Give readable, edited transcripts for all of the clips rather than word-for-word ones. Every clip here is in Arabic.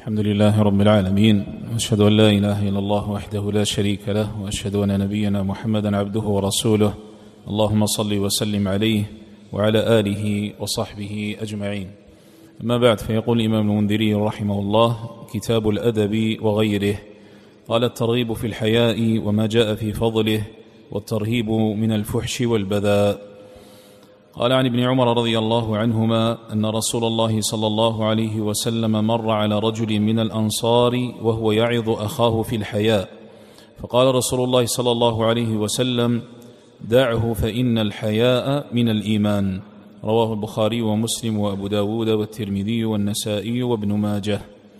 الحمد لله رب العالمين، وأشهد أن لا إله إلا الله وحده لا شريك له، وأشهد أن نبينا محمدا عبده ورسوله. اللهم صل وسلم عليه وعلى آله وصحبه أجمعين. أما بعد، فيقول الإمام المنذري رحمه الله: كتاب الأدب وغيره. قال: الترغيب في الحياء وما جاء في فضله، والترهيب من الفحش والبذاء. قال: عن ابن عمر رضي الله عنهما أن رسول الله صلى الله عليه وسلم مر على رجل من الأنصار وهو يعظ أخاه في الحياء، فقال رسول الله صلى الله عليه وسلم: دعه فإن الحياء من الإيمان. رواه البخاري ومسلم وأبو داود والترمذي والنسائي وابن ماجه.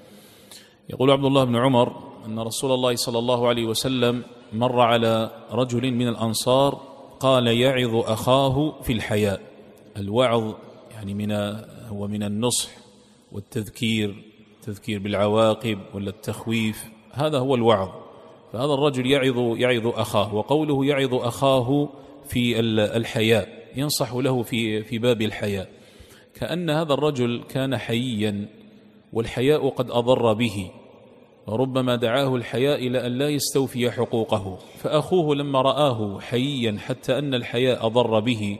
يقول عبد الله بن عمر أن رسول الله صلى الله عليه وسلم مر على رجل من الأنصار قال يعظ أخاه في الحياء. الوعظ يعني هو من النصح والتذكير، التذكير بالعواقب ولا التخويف، هذا هو الوعظ. فهذا الرجل يعظ أخاه، وقوله يعظ أخاه في الحياء ينصح له في باب الحياء، كأن هذا الرجل كان حييا والحياء قد أضر به، وربما دعاه الحياء إلى أن لا يستوفي حقوقه، فأخوه لما رآه حييا حتى أن الحياء أضر به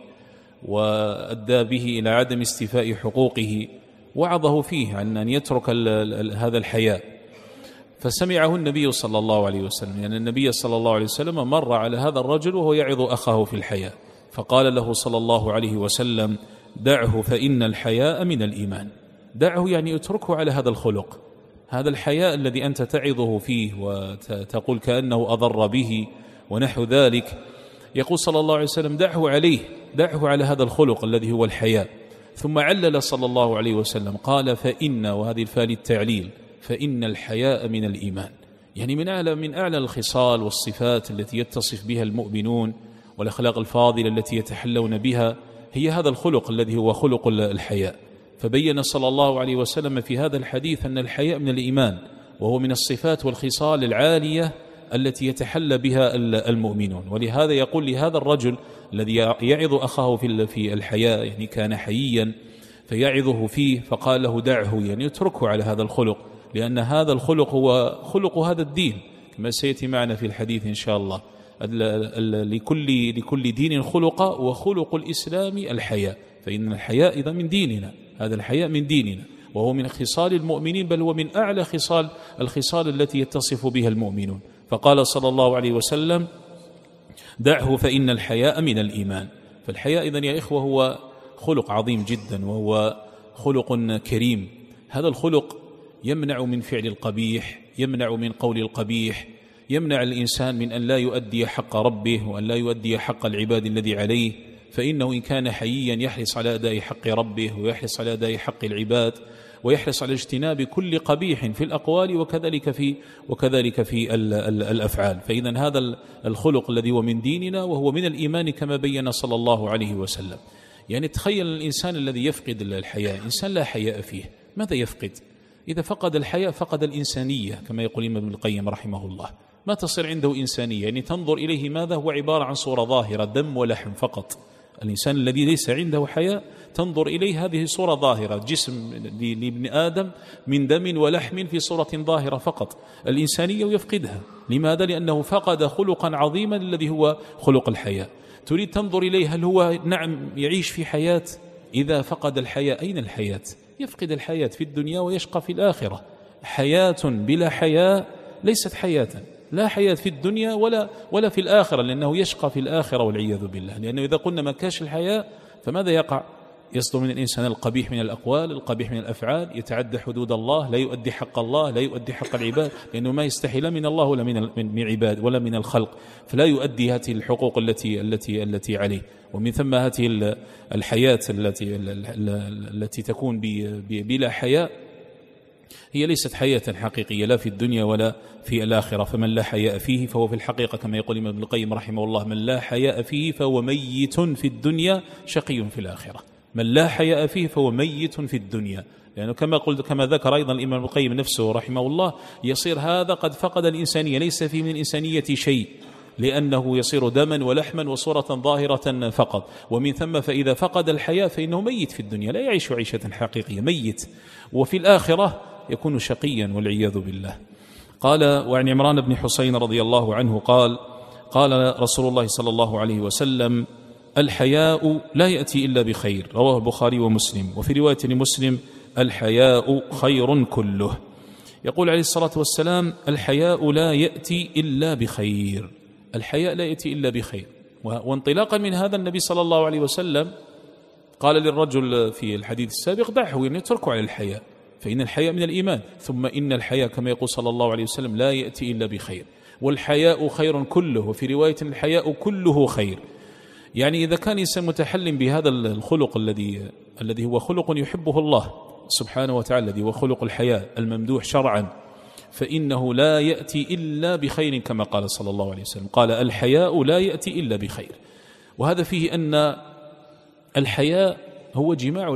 وأدى به إلى عدم استيفاء حقوقه، وعظه فيه عن أن يترك هذا الحياء. فسمعه النبي صلى الله عليه وسلم، يعني النبي صلى الله عليه وسلم مر على هذا الرجل وهو يعظ أخاه في الحياء، فقال له صلى الله عليه وسلم: دعه فإن الحياء من الإيمان. دعه يعني اتركه على هذا الخلق، هذا الحياء الذي أنت تعظه فيه وتقول كأنه أضر به ونحو ذلك. يقول صلى الله عليه وسلم: دعه على هذا الخلق الذي هو الحياء. ثم علل صلى الله عليه وسلم قال: فإن، وهذه الفاء للتعليل، فإن الحياء من الإيمان، يعني من أعلى الخصال والصفات التي يتصف بها المؤمنون والأخلاق الفاضلة التي يتحلون بها، هي هذا الخلق الذي هو خلق الحياء. فبين صلى الله عليه وسلم في هذا الحديث أن الحياء من الإيمان، وهو من الصفات والخصال العالية التي يتحلى بها المؤمنون. ولهذا يقول لهذا الرجل الذي يعظ أخاه في الحياء، يعني كان حييا فيعظه فيه، فقال له: دعه، يعني اتركه على هذا الخلق، لأن هذا الخلق هو خلق هذا الدين، كما سيأتي معنا في الحديث إن شاء الله. لكل دين خلق، وخلق الإسلام الحياء، فإن الحياء إذا من ديننا، هذا الحياء من ديننا، وهو من خصال المؤمنين، بل هو من أعلى الخصال التي يتصف بها المؤمنون. فقال صلى الله عليه وسلم: دعه فإن الحياء من الإيمان. فالحياء إذن يا إخوة هو خلق عظيم جدا، وهو خلق كريم. هذا الخلق يمنع من فعل القبيح، يمنع من قول القبيح، يمنع الإنسان من أن لا يؤدي حق ربه وأن لا يؤدي حق العباد الذي عليه. فإنه إن كان حييا يحرص على أداء حق ربه، ويحرص على أداء حق العباد، ويحرص على اجتناب كل قبيح في الأقوال وكذلك في الأفعال. فإذن هذا الخلق الذي هو من ديننا وهو من الإيمان كما بين صلى الله عليه وسلم. يعني تخيل الإنسان الذي يفقد الحياء، إنسان لا حياء فيه، ماذا يفقد؟ إذا فقد الحياء فقد الإنسانية، كما يقول ابن القيم رحمه الله. ما تصير عنده إنسانية، يعني تنظر إليه ماذا هو عبارة عن صورة ظاهرة، دم ولحم فقط. الإنسان الذي ليس عنده حياء تنظر إليه هذه صورة ظاهرة، جسم لابن آدم من دم ولحم في صورة ظاهرة فقط. الإنسانية يفقدها. لماذا؟ لأنه فقد خلقا عظيما الذي هو خلق الحياء. تريد تنظر إليه، هل هو نعم يعيش في حياة؟ إذا فقد الحياء أين الحياة؟ يفقد الحياة في الدنيا ويشقى في الآخرة. حياة بلا حياء ليست حياة، لا حياة في الدنيا ولا في الآخرة، لأنه يشقى في الآخرة والعياذ بالله. لأنه إذا قلنا ما كاش الحياء فماذا يقع؟ يصدر من الإنسان القبيح من الأقوال، القبيح من الأفعال، يتعدى حدود الله، لا يؤدي حق الله، لا يؤدي حق العباد، لأنه ما يستحي لا من الله ولا من عباد ولا من الخلق، فلا يؤدي هذه الحقوق التي عليه. ومن ثم هذه الحياة التي تكون بلا حياء هي ليست حياة حقيقية، لا في الدنيا ولا في الآخرة. فمن لا حياء فيه فهو في الحقيقة كما يقول ابن القيم رحمه الله: من لا حياء فيه فهو ميت في الدنيا شقي في الآخرة. من لا حياء فيه فهو ميت في الدنيا، لأنه كما ذكر أيضا الإمام ابن القيم نفسه رحمه الله، يصير هذا قد فقد الإنسانية، ليس فيه من الإنسانية شيء، لأنه يصير دما ولحما وصورة ظاهرة فقط. ومن ثم فإذا فقد الحياة فإنه ميت في الدنيا، لا يعيش عيشة حقيقية، ميت. وفي الآخرة يكون شقيا والعياذ بالله. قال: وعن عمران بن حسين رضي الله عنه قال: قال رسول الله صلى الله عليه وسلم: الحياء لا يأتي إلا بخير. رواه البخاري ومسلم. وفي رواية لمسلم: الحياء خير كله. يقول عليه الصلاة والسلام: الحياء لا يأتي إلا بخير. الحياء لا يأتي إلا بخير. وانطلاقا من هذا النبي صلى الله عليه وسلم قال للرجل في الحديث السابق: دعه يتركه على الحياء، فإن الحياء من الإيمان. ثم إن الحياء كما يقول صلى الله عليه وسلم لا يأتي إلا بخير. والحياء خير كله. وفي رواية: الحياء كله خير. يعني إذا كان إنسان متحلم بهذا الخلق الذي هو خلق يحبه الله سبحانه وتعالى، الذي هو خلق الحياء الممدوح شرعا، فإنه لا يأتي إلا بخير كما قال صلى الله عليه وسلم. قال: الحياء لا يأتي إلا بخير. وهذا فيه أن الحياء هو جماع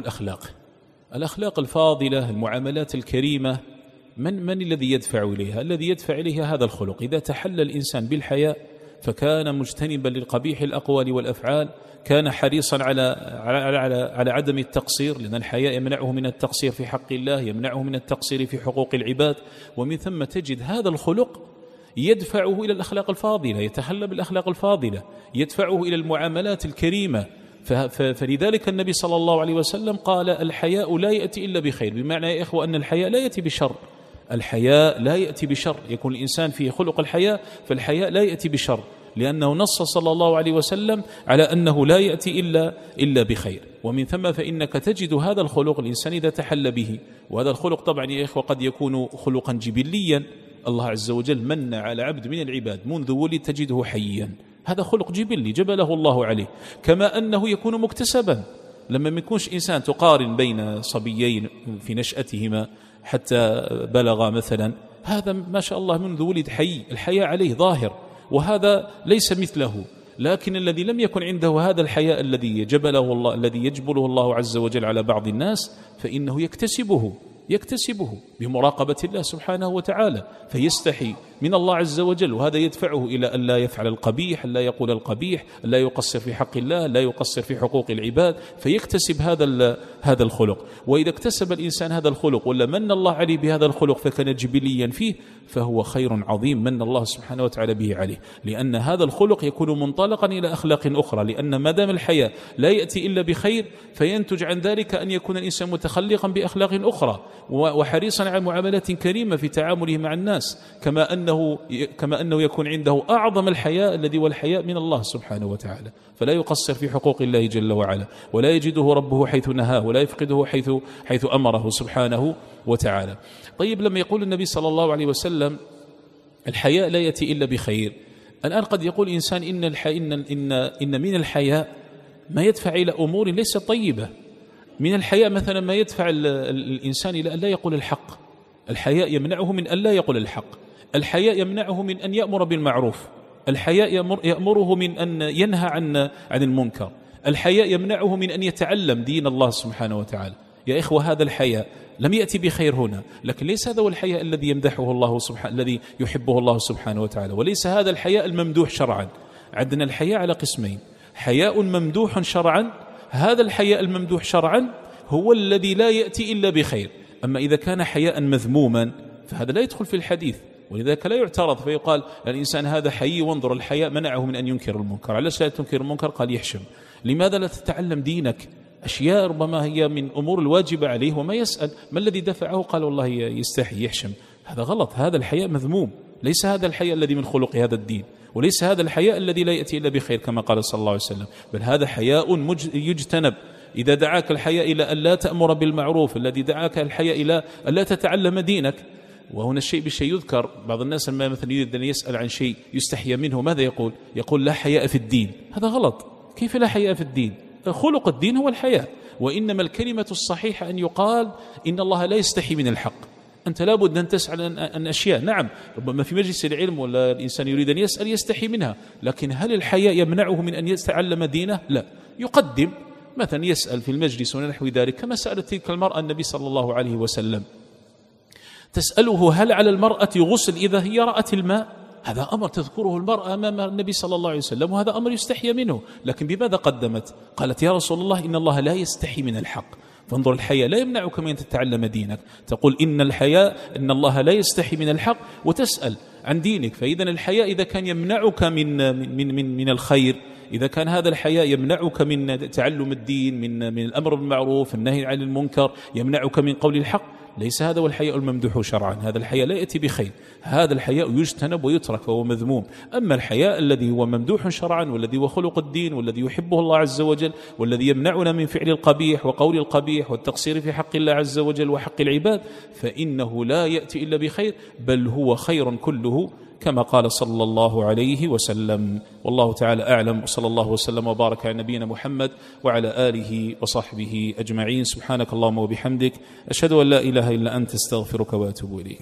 الأخلاق الفاضلة، المعاملات الكريمة. من الذي يدفع إليها؟ الذي يدفع إليها هذا الخلق. إذا تحلى الإنسان بالحياء فكان مجتنبا للقبيح الأقوال والأفعال، كان حريصا على عدم التقصير، لأن الحياء يمنعه من التقصير في حق الله، يمنعه من التقصير في حقوق العباد. ومن ثم تجد هذا الخلق يدفعه إلى الأخلاق الفاضلة، يتحلى بالأخلاق الفاضلة، يدفعه إلى المعاملات الكريمة. فلذلك النبي صلى الله عليه وسلم قال: الحياء لا يأتي إلا بخير. بمعنى يا إخوة أن الحياء لا يأتي بشر. الحياء لا يأتي بشر. يكون الإنسان فيه خلق الحياء، فالحياء لا يأتي بشر، لأنه نص صلى الله عليه وسلم على أنه لا يأتي إلا بخير. ومن ثم فإنك تجد هذا الخلق الإنسان إذا تحل به. وهذا الخلق طبعا يا إخوة قد يكون خلقا جبليا. الله عز وجل من على عبد من العباد منذ ولد تجده حيا، هذا خلق جبلي جبله الله عليه. كما أنه يكون مكتسبا، لما ما يكونش إنسان تقارن بين صبيين في نشأتهما حتى بلغ مثلا، هذا ما شاء الله منذ ولد حي، الحياء عليه ظاهر، وهذا ليس مثله. لكن الذي لم يكن عنده هذا الحياء الذي جبله الله، الذي يجبله الله عز وجل على بعض الناس، فإنه يكتسبه بمراقبة الله سبحانه وتعالى، فيستحي من الله عز وجل. وهذا يدفعه إلى أن لا يفعل القبيح، أن لا يقول القبيح، أن لا يقصر في حق الله، لا يقصر في حقوق العباد، فيكتسب هذا الخلق. وإذا اكتسب الإنسان هذا الخلق ولا من الله عليه بهذا الخلق فكان جبليا فيه، فهو خير عظيم من الله سبحانه وتعالى به عليه، لأن هذا الخلق يكون منطلقا إلى أخلاق أخرى. لأن ما دام الحياة لا يأتي إلا بخير، فينتج عن ذلك أن يكون الإنسان متخلقا بأخلاق أخرى وحريصا على معاملات كريمة في تعامله مع الناس، كما أنه يكون عنده أعظم الحياء الذي هو الحياء من الله سبحانه وتعالى، فلا يقصر في حقوق الله جل وعلا، ولا يجده ربه حيث نهاه، ولا يفقده حيث أمره سبحانه وتعالى. طيب، لما يقول النبي صلى الله عليه وسلم الحياء لا يأتي إلا بخير، الآن قد يقول إنسان إن من الحياء ما يدفع إلى أمور ليست طيبة. من الحياء مثلا ما يدفع الإنسان إلى أن لا يقول الحق. الحياء يمنعه من أن لا يقول الحق. الحياء يمنعه من أن يأمر بالمعروف. الحياء يأمره من أن ينهى عن المنكر. الحياء يمنعه من أن يتعلم دين الله سبحانه وتعالى. يا إخوة، هذا الحياء لم يأتي بخير هنا، لكن ليس هذا هو الحياء الذي يمدحه الله سبحانه، الذي يحبه الله سبحانه وتعالى، وليس هذا الحياء الممدوح شرعا. عندنا الحياء على قسمين: حياء ممدوح شرعا، هذا الحياء الممدوح شرعا هو الذي لا يأتي إلا بخير. أما إذا كان حياء مذموما فهذا لا يدخل في الحديث، ولذلك لا يعترض، فيقال الإنسان هذا حي وانظر الحياء منعه من أن ينكر المنكر. علاش لا تنكر المنكر؟ قال يحشم. لماذا لا تتعلم دينك؟ أشياء ربما هي من أمور الواجبة عليه وما يسأل ما الذي دفعه، قال والله يستحي يحشم. هذا غلط، هذا الحياء مذموم، ليس هذا الحياء الذي من خلق هذا الدين، وليس هذا الحياء الذي لا يأتي إلا بخير كما قال صلى الله عليه وسلم، بل هذا حياء يجتنب. إذا دعاك الحياء إلى أن لا تأمر بالمعروف، الذي دعاك الحياء إلى أن لا تتعلم دينك. وهنا الشيء بالشيء يذكر. بعض الناس لما مثلا يريد أن يسأل عن شيء يستحي منه ماذا يقول؟ يقول لا حياء في الدين. هذا غلط. كيف لا حياء في الدين؟ خلق الدين هو الحياء، وإنما الكلمة الصحيحة أن يقال إن الله لا يستحي من الحق. أنت لابد أن تسأل عن أشياء، نعم ربما في مجلس العلم ولا الإنسان يريد أن يسأل يستحي منها، لكن هل الحياء يمنعه من أن يتعلم دينه؟ لا. يقدم مثلا يسأل في المجلس ونحو ذلك، كما سألت تلك المرأة النبي صلى الله عليه وسلم، تسأله هل على المرأة غسل إذا هي رأت الماء؟ هذا أمر تذكره المرأة أمام النبي صلى الله عليه وسلم، وهذا أمر يستحي منه، لكن بماذا قدمت؟ قالت يا رسول الله إن الله لا يستحي من الحق. فانظر، الحياء لا يمنعك من أن تتعلم دينك. تقول إن الحياء، إن الله لا يستحي من الحق، وتسأل عن دينك. فإذا الحياء إذا كان يمنعك من الخير، إذا كان هذا الحياء يمنعك من تعلم الدين، من الأمر بالمعروف، النهي عن المنكر، يمنعك من قول الحق، ليس هذا هو الحياء الممدوح شرعا. هذا الحياء لا يأتي بخير، هذا الحياء يجتنب ويترك وهو مذموم. أما الحياء الذي هو ممدوح شرعا، والذي هو خلق الدين، والذي يحبه الله عز وجل، والذي يمنعنا من فعل القبيح وقول القبيح والتقصير في حق الله عز وجل وحق العباد، فإنه لا يأتي إلا بخير، بل هو خير كله كما قال صلى الله عليه وسلم. والله تعالى أعلم، وصلى الله وسلم وبارك على نبينا محمد وعلى آله وصحبه أجمعين. سبحانك اللهم وبحمدك، أشهد أن لا إله إلا أنت، استغفرك وأتوب إليك.